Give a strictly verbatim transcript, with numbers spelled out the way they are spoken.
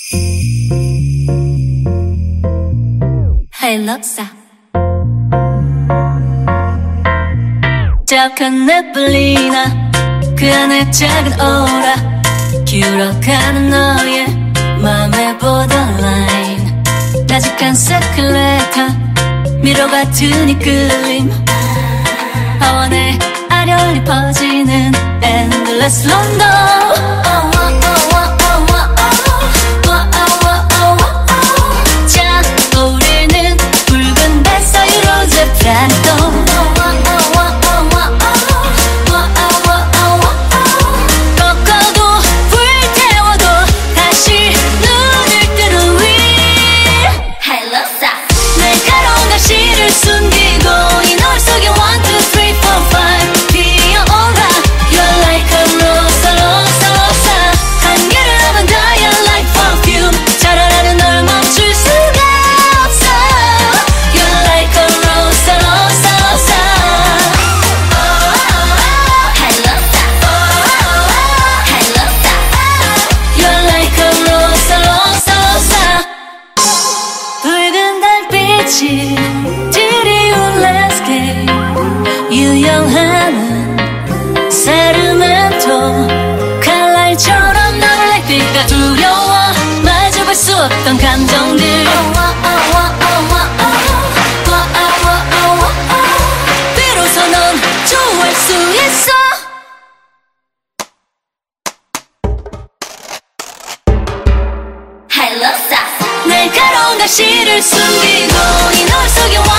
하이럭사 짝한 네블리나 그 안에 작은 오라 기울어가는 너의 맘의 borderline 나직한 세클레터 미로 같은 이 끌림 하원에 아련히 퍼지는 endless London 차오르는 붉은 뱃사이 로제 플란토 꺾어도 불태워도 다시 눈을 뜨는 위 날카로운 가시를 숨기고 이 노래 속에 one, two, three, four, five Be your aura You're like a rosa, rosa, rosa 한계를 넘은 dial like perfume 자라나는 널 멈출 수가 없어 You're like a rosa, rosa, rosa I love that I love that You're like a rosa, rosa, rosa 붉은 달빛이 드리운 landscape 유영하는 세르멘토 칼날처럼 너를 날 두려워 마주볼 수 없던 감정들 비로소 넌 좋아할 수 있어 날카로운 가시를 숨기고 이 노래 속에